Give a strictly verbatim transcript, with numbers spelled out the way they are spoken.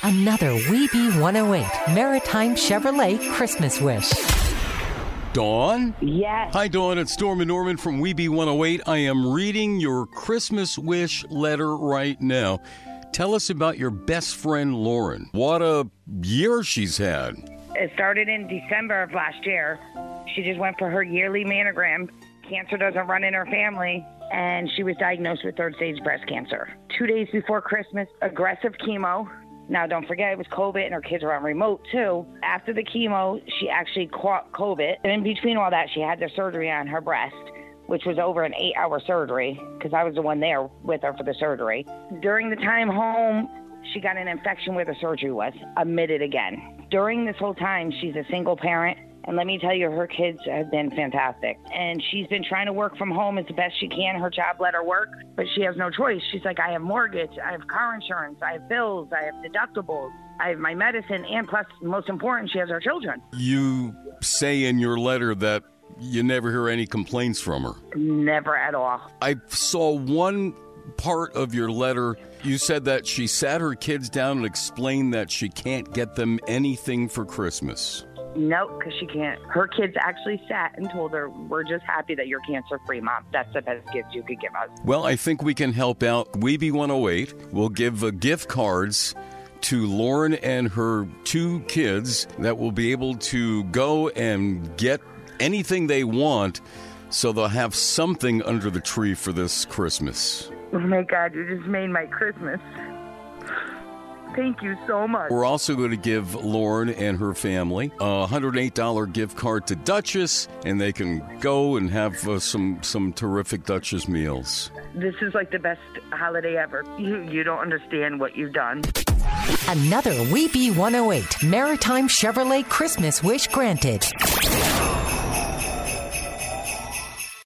Another Weeby one oh eight Maritime Chevrolet Christmas wish. Dawn? Yes. Hi, Dawn. It's Storm and Norman from Weeby one oh eight. I am reading your Christmas wish letter right now. Tell us about your best friend, Lauren. What a year she's had. It started in December of last year. She just went for her yearly mammogram. Cancer doesn't run in her family, and she was diagnosed with third-stage breast cancer. Two days before Christmas, aggressive chemo. Now, don't forget, it was COVID, and her kids were on remote, too. After the chemo, she actually caught COVID. And in between all that, she had the surgery on her breast, which was over an eight-hour surgery, because I was the one there with her for the surgery. During the time home, she got an infection where the surgery was, admitted again. During this whole time, she's a single parent. And let me tell you, her kids have been fantastic. And she's been trying to work from home as the best she can. Her job let her work, but she has no choice. She's like, I have mortgage, I have car insurance, I have bills, I have deductibles, I have my medicine, and plus, most important, she has her children. You say in your letter that you never hear any complaints from her. Never at all. I saw one part of your letter. You said that she sat her kids down and explained that she can't get them anything for Christmas. No, because she can't. Her kids actually sat and told her, we're just happy that you're cancer-free, Mom. That's the best gift you could give us. Well, I think we can help out. Weeby one oh eight will give uh, gift cards to Lauren and her two kids that will be able to go and get anything they want, so they'll have something under the tree for this Christmas. Oh, my God, you just made my Christmas. Thank you so much. We're also going to give Lauren and her family a one hundred eight dollars gift card to Duchess, and they can go and have uh, some some terrific Duchess meals. This is like the best holiday ever. You, you don't understand what you've done. Another Weeby one oh eight Maritime Chevrolet Christmas wish granted.